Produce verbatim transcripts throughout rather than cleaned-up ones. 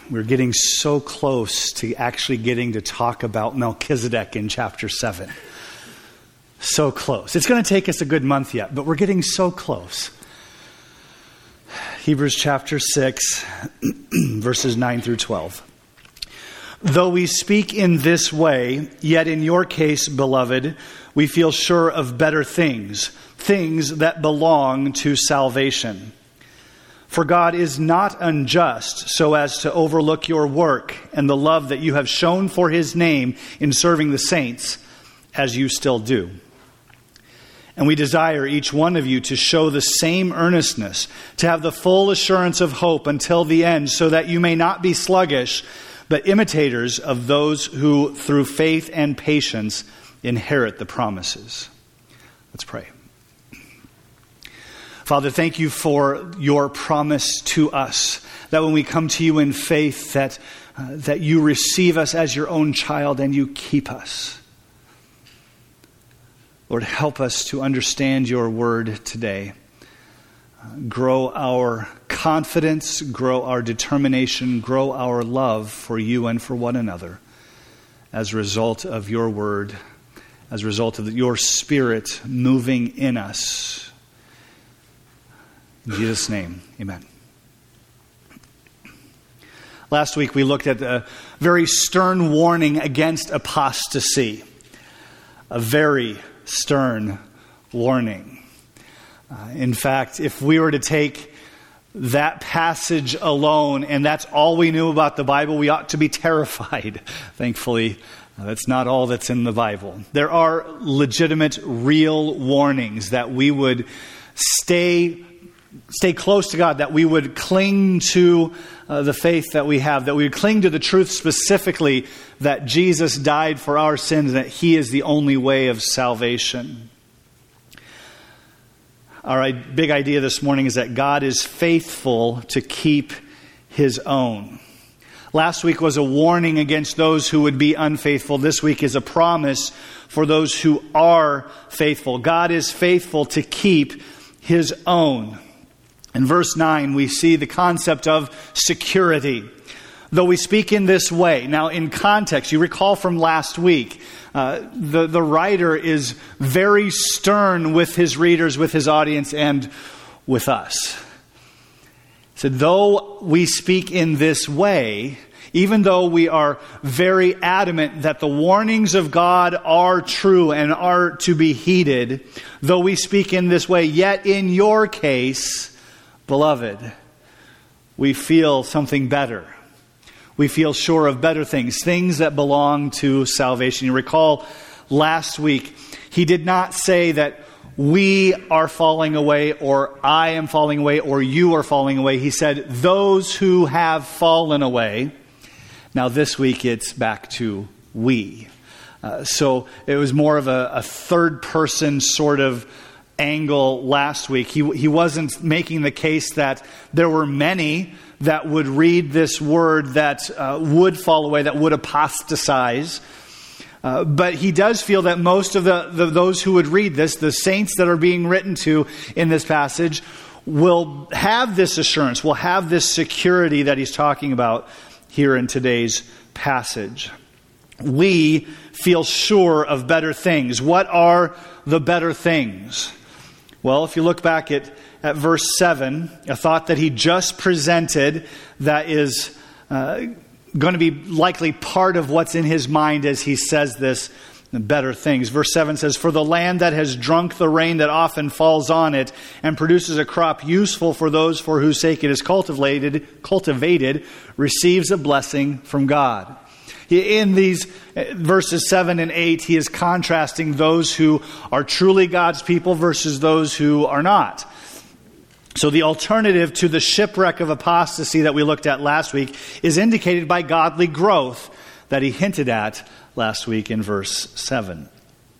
We're getting so close to actually getting to talk about Melchizedek in chapter seven. So close. It's going to take us a good month yet, but we're getting so close. Hebrews chapter six, verses nine through twelve. Though we speak in this way, yet in your case, beloved, we feel sure of better things, things that belong to salvation. For God is not unjust so as to overlook your work and the love that you have shown for his name in serving the saints, as you still do. And we desire each one of you to show the same earnestness, to have the full assurance of hope until the end, so that you may not be sluggish, but imitators of those who, through faith and patience, inherit the promises. Let's pray. Father, thank you for your promise to us, that when we come to you in faith, that, uh, that you receive us as your own child and you keep us. Lord, help us to understand your word today. Uh, grow our confidence, grow our determination, grow our love for you and for one another as a result of your word, as a result of your Spirit moving in us. In Jesus' name, amen. Last week we looked at a very stern warning against apostasy. A very stern warning. Uh, in fact, if we were to take that passage alone and that's all we knew about the Bible, we ought to be terrified. Thankfully, uh, that's not all that's in the Bible. There are legitimate, real warnings that we would stay Stay close to God, that we would cling to uh, the faith that we have, that we would cling to the truth specifically that Jesus died for our sins, and that he is the only way of salvation. Our big idea this morning is that God is faithful to keep his own. Last week was a warning against those who would be unfaithful. This week is a promise for those who are faithful. God is faithful to keep his own. In verse nine, we see the concept of security. Though we speak in this way. Now, in context, you recall from last week, uh, the, the writer is very stern with his readers, with his audience, and with us. He said, though we speak in this way, even though we are very adamant that the warnings of God are true and are to be heeded, though we speak in this way, yet in your case, beloved, we feel something better. We feel sure of better things, things that belong to salvation. You recall last week, he did not say that we are falling away, or I am falling away, or you are falling away. He said, those who have fallen away. Now this week it's back to we. Uh, so it was more of a, a third person sort of angle last week. He, he wasn't making the case that there were many that would read this word that uh, would fall away, that would apostatize. Uh, but he does feel that most of the, the those who would read this, the saints that are being written to in this passage, will have this assurance, will have this security that he's talking about here in today's passage. We feel sure of better things. What are the better things? Well, if you look back at, at verse seven, a thought that he just presented that is uh, going to be likely part of what's in his mind as he says this, better things. Verse seven says, for the land that has drunk the rain that often falls on it and produces a crop useful for those for whose sake it is cultivated, cultivated receives a blessing from God. In these verses seven and eight, he is contrasting those who are truly God's people versus those who are not. So the alternative to the shipwreck of apostasy that we looked at last week is indicated by godly growth that he hinted at last week in verse seven.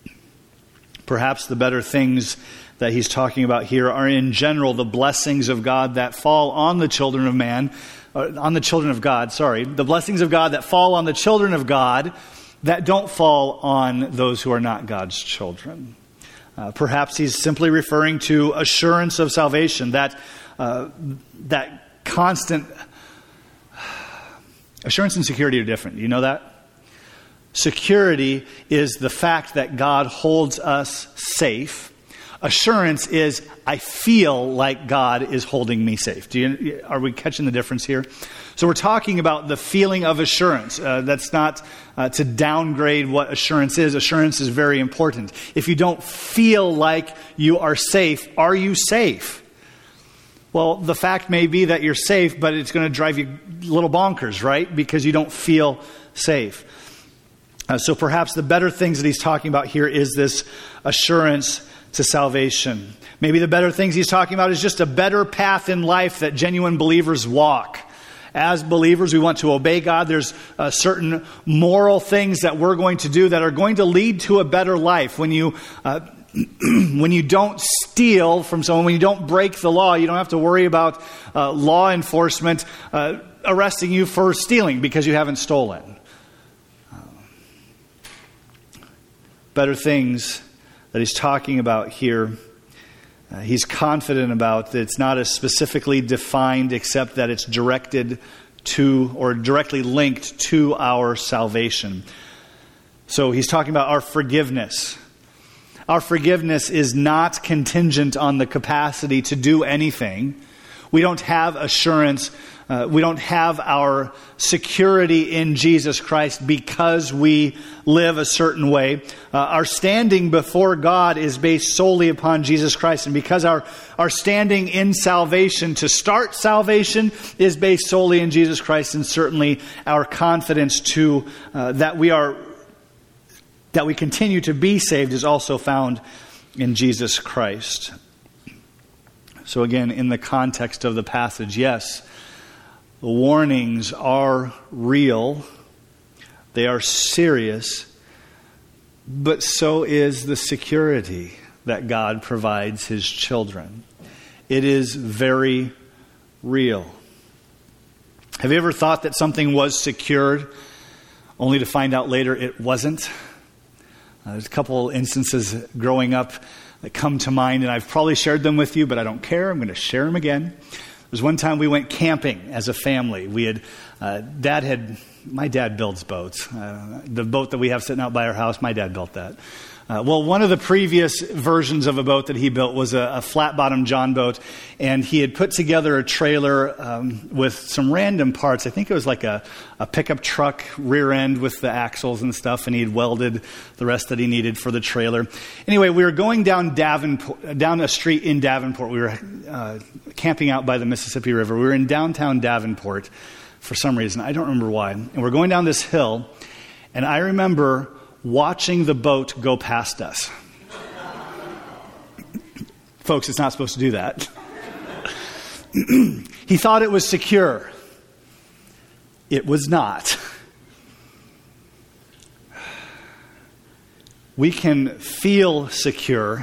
Perhaps the better things that he's talking about here are in general the blessings of God that fall on the children of man, on the children of God, sorry, the blessings of God that fall on the children of God that don't fall on those who are not God's children. Uh, perhaps he's simply referring to assurance of salvation, that uh, that constant Assurance and security are different. You know that? Security is the fact that God holds us safe. Assurance is, I feel like God is holding me safe. Do you, are we catching the difference here? So we're talking about the feeling of assurance. Uh, that's not uh, to downgrade what assurance is. Assurance is very important. If you don't feel like you are safe, are you safe? Well, the fact may be that you're safe, but it's going to drive you a little bonkers, right? Because you don't feel safe. Uh, so perhaps the better things that he's talking about here is this assurance to salvation. Maybe the better things he's talking about is just a better path in life that genuine believers walk. As believers, we want to obey God. There's uh, certain moral things that we're going to do that are going to lead to a better life. When you uh, when you don't steal from someone, when you don't break the law, you don't have to worry about uh, law enforcement uh, arresting you for stealing because you haven't stolen. Uh, better things that he's talking about here, uh, he's confident about that it's not as specifically defined except that it's directed to or directly linked to our salvation. So he's talking about our forgiveness. Our forgiveness is not contingent on the capacity to do anything. We don't have assurance. Uh, we don't have our security in Jesus Christ because we live a certain way. Uh, our standing before God is based solely upon Jesus Christ. And because our, our standing in salvation, to start salvation, is based solely in Jesus Christ, and certainly our confidence to uh, that we are that we continue to be saved is also found in Jesus Christ. So again, in the context of the passage, yes, the warnings are real. They are serious. But so is the security that God provides His children. It is very real. Have you ever thought that something was secured only to find out later it wasn't? Uh, there's a couple instances growing up that come to mind, and I've probably shared them with you, but I don't care. I'm going to share them again. There was one time we went camping as a family. We had, uh, Dad had, my dad builds boats. Uh, the boat that we have sitting out by our house, my dad built that. Uh, well, one of the previous versions of a boat that he built was a, a flat-bottom John boat, and he had put together a trailer um, with some random parts. I think it was like a, a pickup truck rear end with the axles and stuff, and he had welded the rest that he needed for the trailer. Anyway, we were going down Davenport, down a street in Davenport. We were uh, camping out by the Mississippi River. We were in downtown Davenport for some reason. I don't remember why. And we're going down this hill, and I remember watching the boat go past us. Folks, it's not supposed to do that. He thought it was secure. It was not. We can feel secure,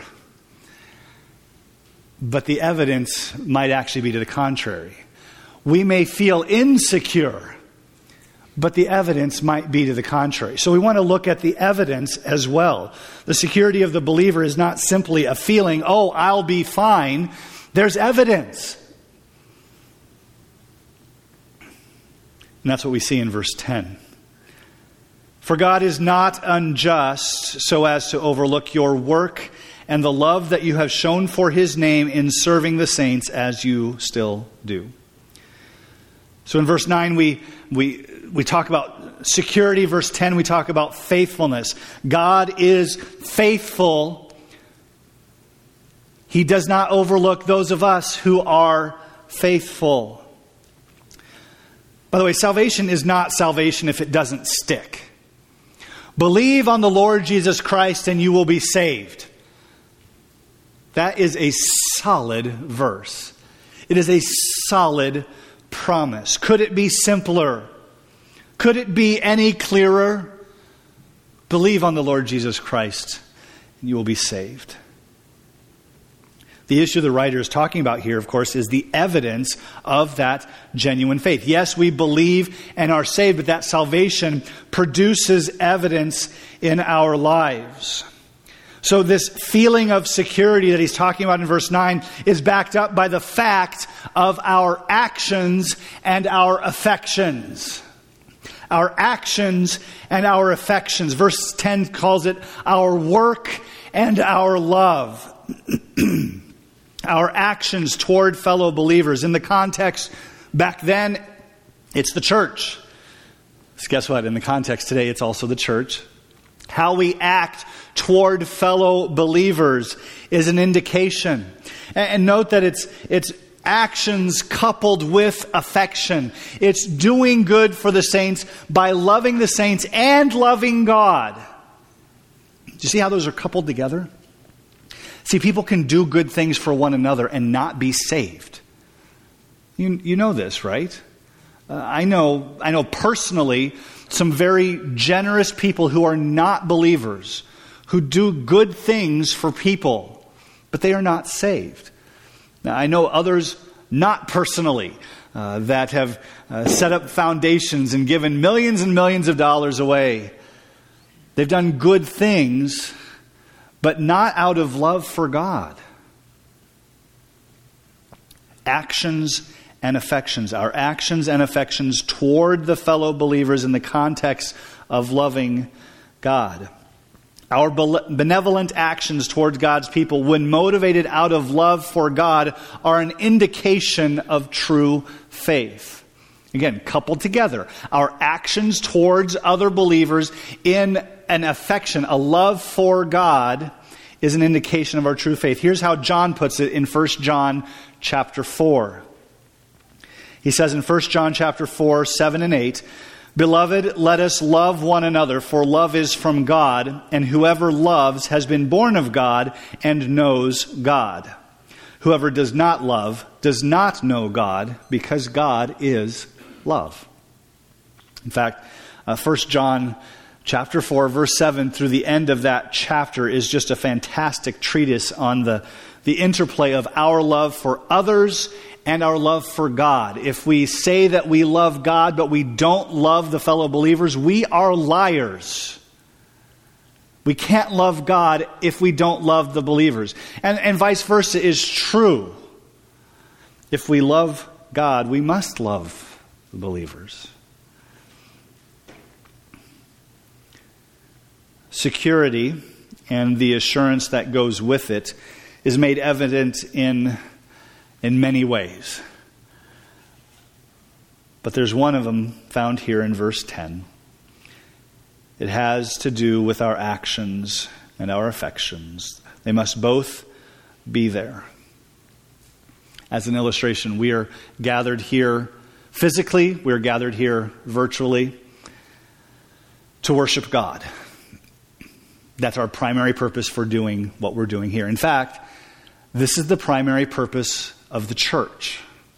but the evidence might actually be to the contrary. We may feel insecure, but the evidence might be to the contrary. So we want to look at the evidence as well. The security of the believer is not simply a feeling, oh, I'll be fine. There's evidence. And that's what we see in verse ten. For God is not unjust so as to overlook your work and the love that you have shown for His name in serving the saints as you still do. So in verse nine, we we we talk about security. Verse ten, we talk about faithfulness. God is faithful. He does not overlook those of us who are faithful. By the way, salvation is not salvation if it doesn't stick. Believe on the Lord Jesus Christ and you will be saved. That is a solid verse. It is a solid promise. Could it be simpler? Could it be any clearer? Believe on the Lord Jesus Christ and you will be saved. The issue the writer is talking about here, of course, is the evidence of that genuine faith. Yes, we believe and are saved, but that salvation produces evidence in our lives. So this feeling of security that he's talking about in verse nine is backed up by the fact of our actions and our affections. our actions and our affections. Verse ten calls it our work and our love. Our actions toward fellow believers. In the context back then, it's the church. So guess what? In the context today, it's also the church. How we act toward fellow believers is an indication. And note that it's it's actions coupled with affection. It's doing good for the saints by loving the saints and loving God. Do you see how those are coupled together? See, people can do good things for one another and not be saved. You, you know this, right? Uh, I know, I know personally some very generous people who are not believers, who do good things for people, but they are not saved. Now, I know others, not personally, uh, that have uh, set up foundations and given millions and millions of dollars away. They've done good things, but not out of love for God. Actions and affections. Our actions and affections toward the fellow believers in the context of loving God. Our benevolent actions towards God's people, when motivated out of love for God, are an indication of true faith. Again, coupled together, our actions towards other believers in an affection, a love for God, is an indication of our true faith. Here's how John puts it in First John chapter four. He says in First John chapter four, seven and eight, "Beloved, let us love one another, for love is from God, and whoever loves has been born of God and knows God. Whoever does not love does not know God, because God is love." In fact, uh, First John chapter four, verse seven through the end of that chapter is just a fantastic treatise on the, the interplay of our love for others and our love for God. If we say that we love God, but we don't love the fellow believers, we are liars. We can't love God if we don't love the believers. And, and vice versa is true. If we love God, we must love the believers. Security and the assurance that goes with it is made evident in in many ways. But there's one of them found here in verse ten. It has to do with our actions and our affections. They must both be there. As an illustration, we are gathered here physically, we are gathered here virtually to worship God. That's our primary purpose for doing what we're doing here. In fact, this is the primary purpose of the church.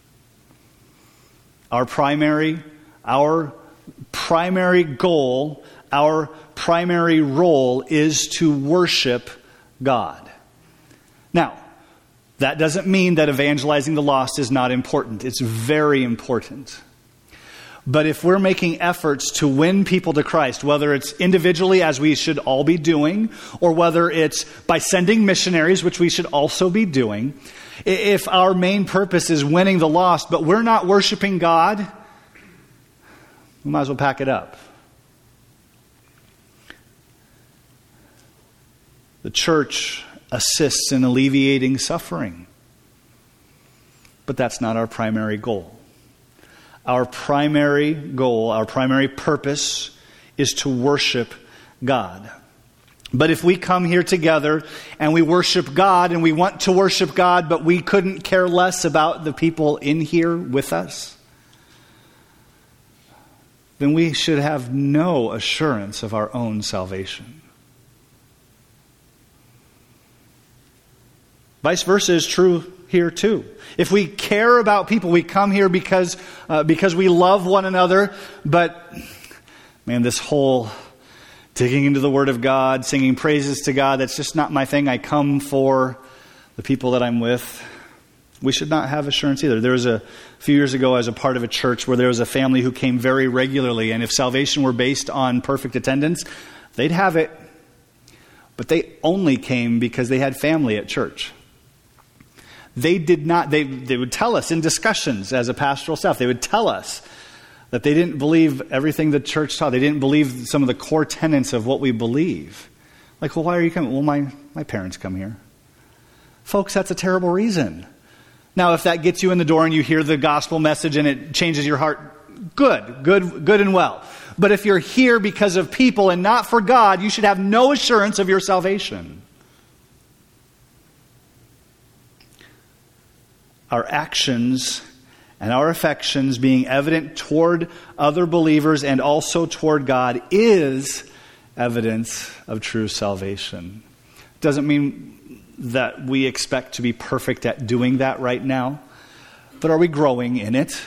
Our primary, our primary goal, our primary role is to worship God. Now, that doesn't mean that evangelizing the lost is not important. It's very important. But if we're making efforts to win people to Christ, whether it's individually, as we should all be doing, or whether it's by sending missionaries, which we should also be doing, if our main purpose is winning the lost, but we're not worshiping God, we might as well pack it up. The church assists in alleviating suffering, but that's not our primary goal. Our primary goal, our primary purpose is to worship God. But if we come here together and we worship God and we want to worship God, but we couldn't care less about the people in here with us, then we should have no assurance of our own salvation. Vice versa is true here too. If we care about people, we come here because uh, because we love one another, but man, this whole digging into the Word of God, singing praises to God, that's just not my thing. I come for the people that I'm with. We should not have assurance either. There was a few years ago, I was a part of a church where there was a family who came very regularly, and if salvation were based on perfect attendance, they'd have it. But they only came because they had family at church. They did not, they, they would tell us in discussions as a pastoral staff, they would tell us, That they didn't believe everything the church taught. They didn't believe some of the core tenets of what we believe. Like, well, why are you coming? Well, my, my parents come here. Folks, that's a terrible reason. Now, if that gets you in the door and you hear the gospel message and it changes your heart, good, good, good and well. But if you're here because of people and not for God, you should have no assurance of your salvation. Our actions and our affections being evident toward other believers and also toward God is evidence of true salvation. Doesn't mean that we expect to be perfect at doing that right now, but are we growing in it?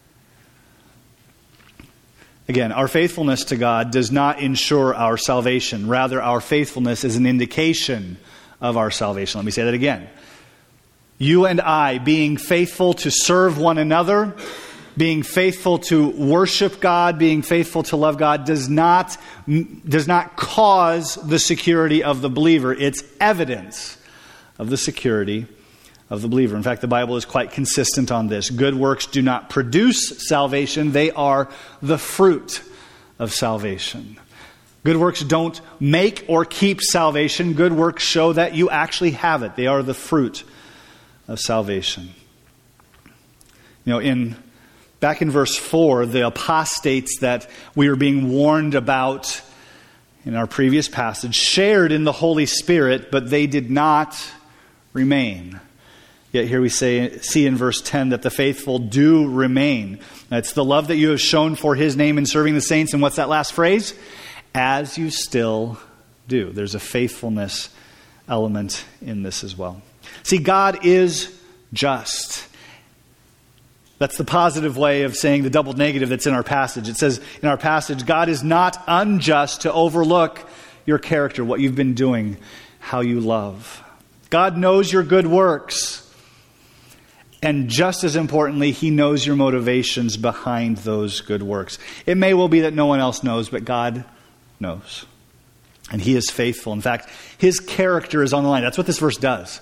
Again, our faithfulness to God does not ensure our salvation. Rather, our faithfulness is an indication of our salvation. Let me say that again. You and I being faithful to serve one another, being faithful to worship God, being faithful to love God does not, does not cause the security of the believer. It's evidence of the security of the believer. In fact, the Bible is quite consistent on this. Good works do not produce salvation. They are the fruit of salvation. Good works don't make or keep salvation. Good works show that you actually have it. They are the fruit of salvation. You know, in back in verse four, the apostates that we were being warned about in our previous passage shared in the Holy Spirit, but they did not remain. Yet here we say, see in verse ten that the faithful do remain. It's the love that you have shown for His name in serving the saints. And what's that last phrase? As you still do. There's a faithfulness element in this as well. See, God is just. That's the positive way of saying the double negative that's in our passage. It says in our passage, God is not unjust to overlook your character, what you've been doing, how you love. God knows your good works. And just as importantly, He knows your motivations behind those good works. It may well be that no one else knows, but God knows. And He is faithful. In fact, His character is on the line. That's what this verse does.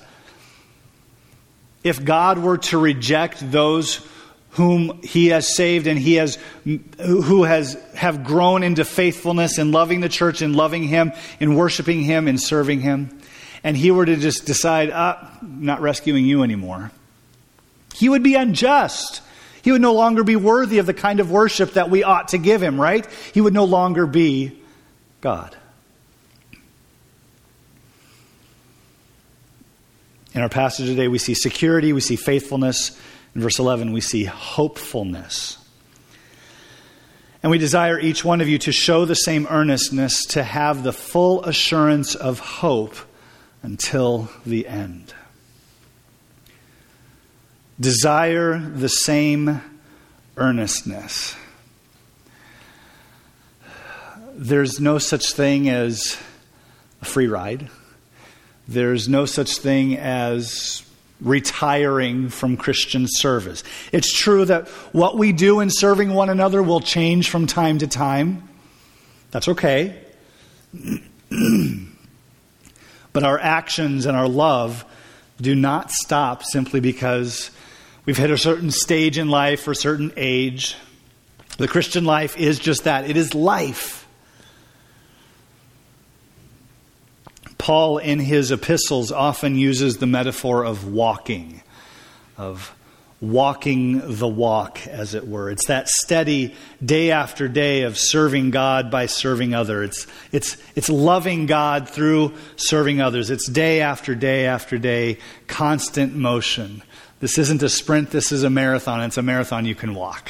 If God were to reject those whom He has saved and He has, who has have grown into faithfulness in loving the church, in loving Him, in worshiping Him, in serving Him, and He were to just decide, ah, I'm not rescuing you anymore, He would be unjust. He would no longer be worthy of the kind of worship that we ought to give Him, right? He would no longer be God. In our passage today, we see security, we see faithfulness. In verse eleven, we see hopefulness. And we desire each one of you to show the same earnestness, to have the full assurance of hope until the end. Desire the same earnestness. There's no such thing as a free ride. There's no such thing as retiring from Christian service. It's true that what we do in serving one another will change from time to time. That's okay. But our actions and our love do not stop simply because we've hit a certain stage in life or a certain age. The Christian life is just that. It is life. Paul, in his epistles, often uses the metaphor of walking, of walking the walk, as it were. It's that steady day after day of serving God by serving others. It's, it's, it's loving God through serving others. It's day after day after day, constant motion. This isn't a sprint, this is a marathon. It's a marathon you can walk.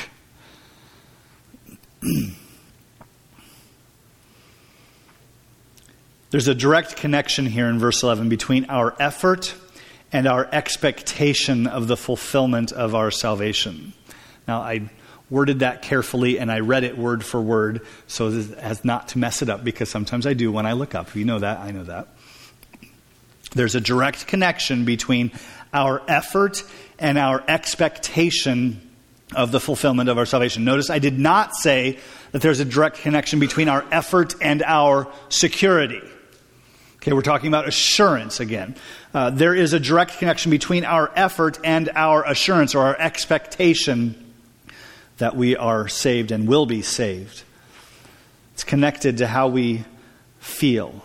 There's a direct connection here in verse eleven between our effort and our expectation of the fulfillment of our salvation. Now, I worded that carefully and I read it word for word so as not to mess it up, because sometimes I do when I look up. You know that, I know that. There's a direct connection between our effort and our expectation of the fulfillment of our salvation. Notice I did not say that there's a direct connection between our effort and our security. Okay, we're talking about assurance again. Uh, there is a direct connection between our effort and our assurance, or our expectation that we are saved and will be saved. It's connected to how we feel.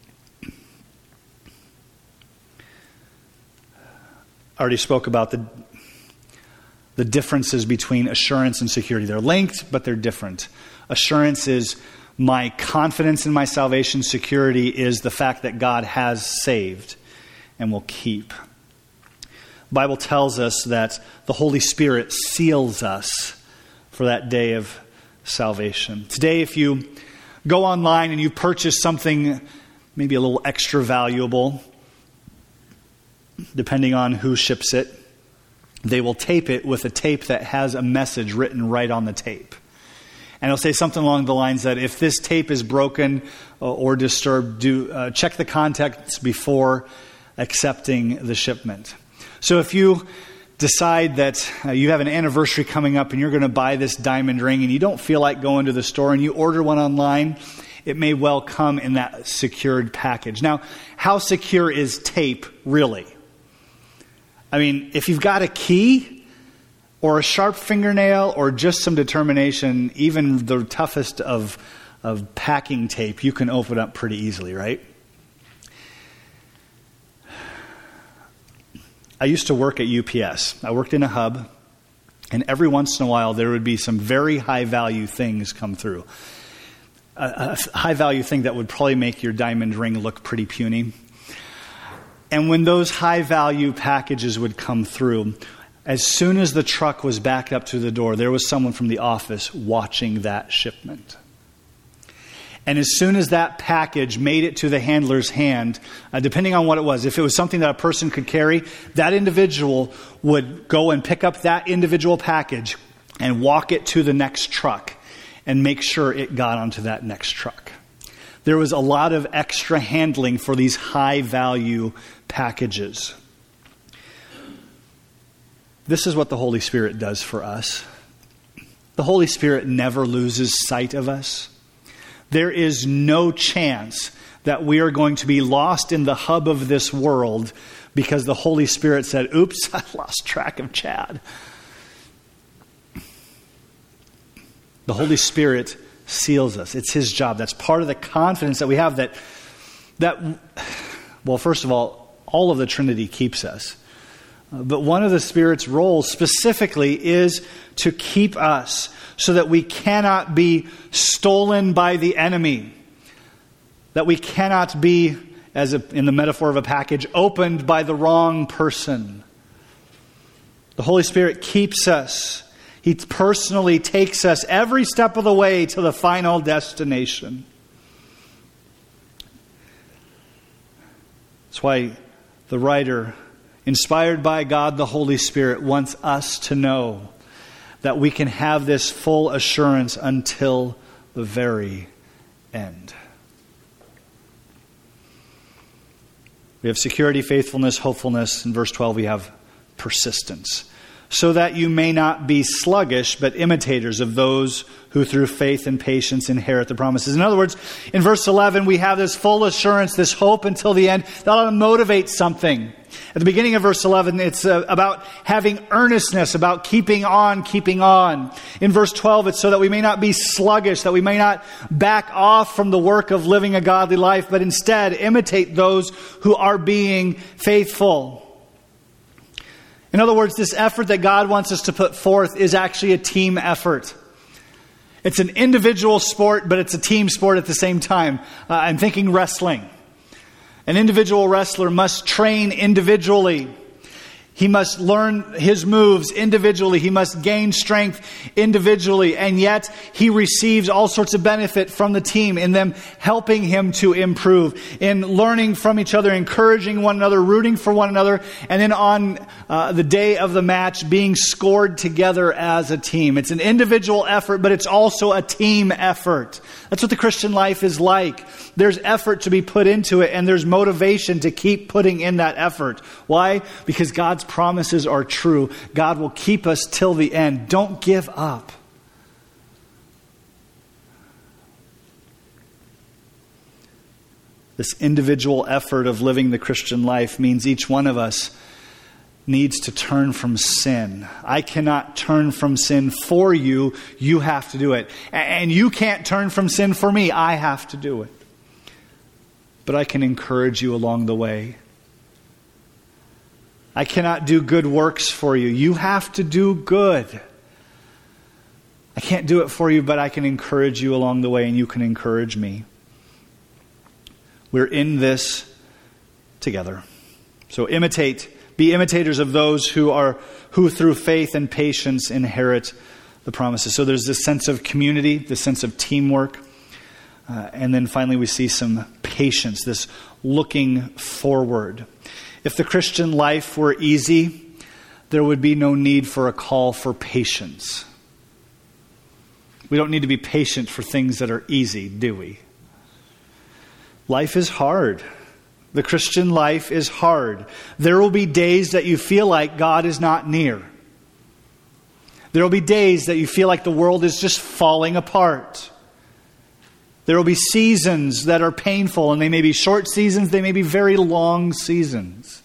I already spoke about the, the differences between assurance and security. They're linked, but they're different. Assurance is my confidence in my salvation. Security is the fact that God has saved and will keep. The Bible tells us that the Holy Spirit seals us for that day of salvation. Today, if you go online and you purchase something maybe a little extra valuable, depending on who ships it, they will tape it with a tape that has a message written right on the tape. And it'll say something along the lines that if this tape is broken or disturbed, do uh, check the contents before accepting the shipment. So if you decide that uh, you have an anniversary coming up and you're going to buy this diamond ring and you don't feel like going to the store and you order one online, it may well come in that secured package. Now, how secure is tape really? I mean, if you've got a key or a sharp fingernail or just some determination, even the toughest of, of packing tape, you can open up pretty easily, right? I used to work at U P S. I worked in a hub, and every once in a while there would be some very high-value things come through. A, a high-value thing that would probably make your diamond ring look pretty puny. And when those high-value packages would come through, as soon as the truck was backed up to the door, there was someone from the office watching that shipment. And as soon as that package made it to the handler's hand, uh, depending on what it was, if it was something that a person could carry, that individual would go and pick up that individual package and walk it to the next truck and make sure it got onto that next truck. There was a lot of extra handling for these high-value packages. This is what the Holy Spirit does for us. The Holy Spirit never loses sight of us. There is no chance that we are going to be lost in the hub of this world because the Holy Spirit said, oops, I lost track of Chad. The Holy Spirit seals us. It's His job. That's part of the confidence that we have that, that well, first of all, all of the Trinity keeps us. But one of the Spirit's roles specifically is to keep us so that we cannot be stolen by the enemy. That we cannot be, as a, in the metaphor of a package, opened by the wrong person. The Holy Spirit keeps us. He personally takes us every step of the way to the final destination. That's why the writer, inspired by God the Holy Spirit, wants us to know that we can have this full assurance until the very end. We have security, faithfulness, hopefulness. In verse twelve, we have persistence. So that you may not be sluggish, but imitators of those who through faith and patience inherit the promises. In other words, in verse eleven, we have this full assurance, this hope until the end. That ought to motivate something. At the beginning of verse eleven, it's uh, about having earnestness, about keeping on, keeping on. In verse twelve, it's so that we may not be sluggish, that we may not back off from the work of living a godly life, but instead imitate those who are being faithful. In other words, this effort that God wants us to put forth is actually a team effort. It's an individual sport, but it's a team sport at the same time. Uh, I'm thinking wrestling. An individual wrestler must train individually. He must learn his moves individually. He must gain strength individually. And yet he receives all sorts of benefit from the team in them helping him to improve, in learning from each other, encouraging one another, rooting for one another, and then on uh, the day of the match being scored together as a team. It's an individual effort, but it's also a team effort. That's what the Christian life is like. There's effort to be put into it, and there's motivation to keep putting in that effort. Why? Because God's promises are true. God will keep us till the end. Don't give up. This individual effort of living the Christian life means each one of us needs to turn from sin. I cannot turn from sin for you. You have to do it. And you can't turn from sin for me. I have to do it. But I can encourage you along the way. I cannot do good works for you. You have to do good. I can't do it for you, but I can encourage you along the way, and you can encourage me. We're in this together. So imitate, be imitators of those who are who through faith and patience inherit the promises. So there's this sense of community, this sense of teamwork. Uh, and then finally we see some patience, this looking forward. If the Christian life were easy, there would be no need for a call for patience. We don't need to be patient for things that are easy, do we? Life is hard. The Christian life is hard. There will be days that you feel like God is not near. There will be days that you feel like the world is just falling apart. There will be seasons that are painful, and they may be short seasons, they may be very long seasons.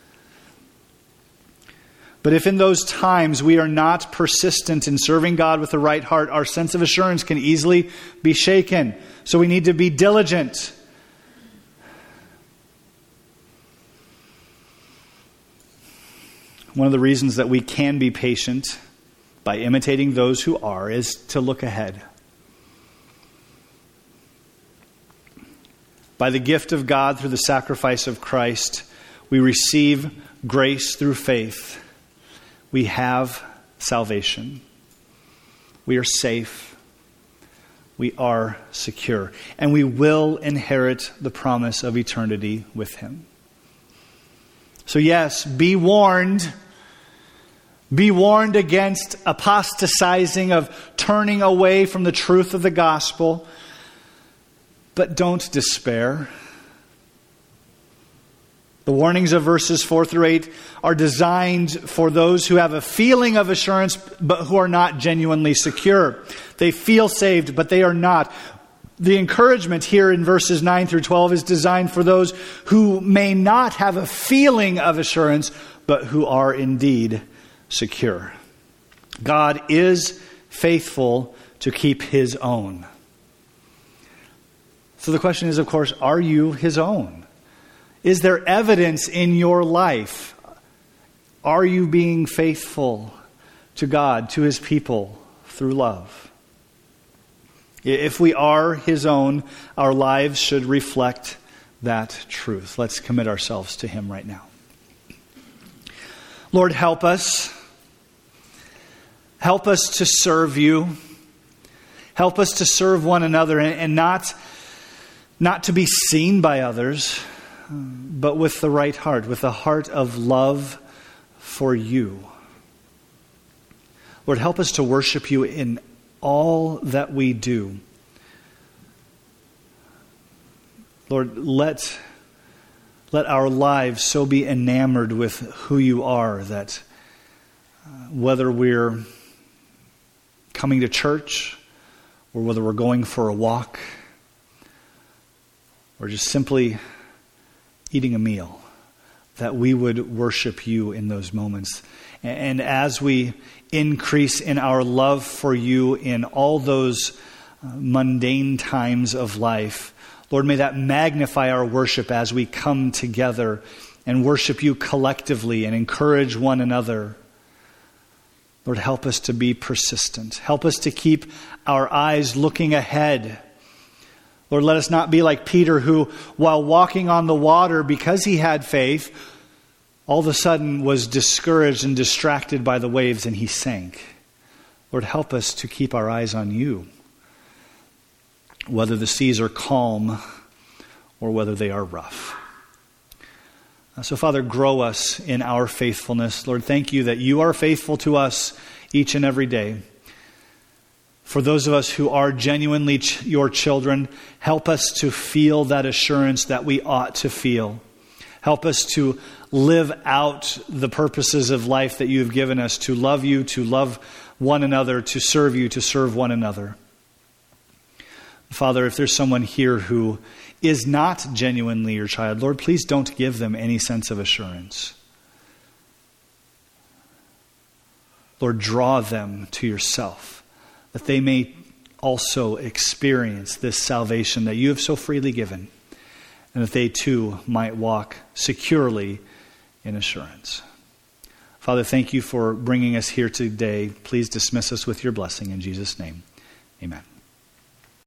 But if in those times we are not persistent in serving God with the right heart, our sense of assurance can easily be shaken. So we need to be diligent. One of the reasons that we can be patient by imitating those who are is to look ahead. By the gift of God through the sacrifice of Christ, we receive grace through faith. We have salvation. We are safe. We are secure. And we will inherit the promise of eternity with Him. So yes, be warned. Be warned against apostatizing, of turning away from the truth of the gospel. But don't despair. The warnings of verses four through eight are designed for those who have a feeling of assurance, but who are not genuinely secure. They feel saved, but they are not. The encouragement here in verses nine through twelve is designed for those who may not have a feeling of assurance, but who are indeed secure. God is faithful to keep His own. So the question is, of course, are you His own? Is there evidence in your life? Are you being faithful to God, to His people, through love? If we are His own, our lives should reflect that truth. Let's commit ourselves to Him right now. Lord, help us. Help us to serve You. Help us to serve one another and not, not to be seen by others, but with the right heart, with a heart of love for You. Lord, help us to worship You in all that we do. Lord, let, let our lives so be enamored with who You are that uh, whether we're coming to church or whether we're going for a walk or just simply eating a meal, that we would worship You in those moments. And as we increase in our love for You in all those mundane times of life, Lord, may that magnify our worship as we come together and worship You collectively and encourage one another. Lord, help us to be persistent. Help us to keep our eyes looking ahead. Lord, let us not be like Peter, who, while walking on the water, because he had faith, all of a sudden was discouraged and distracted by the waves and he sank. Lord, help us to keep our eyes on You, whether the seas are calm or whether they are rough. So, Father, grow us in our faithfulness. Lord, thank You that You are faithful to us each and every day. For those of us who are genuinely ch- Your children, help us to feel that assurance that we ought to feel. Help us to live out the purposes of life that You have given us, to love You, to love one another, to serve You, to serve one another. Father, if there's someone here who is not genuinely Your child, Lord, please don't give them any sense of assurance. Lord, draw them to yourself, that they may also experience this salvation that you have so freely given, and that they too might walk securely in assurance. Father, thank you for bringing us here today. Please dismiss us with your blessing in Jesus' name. Amen.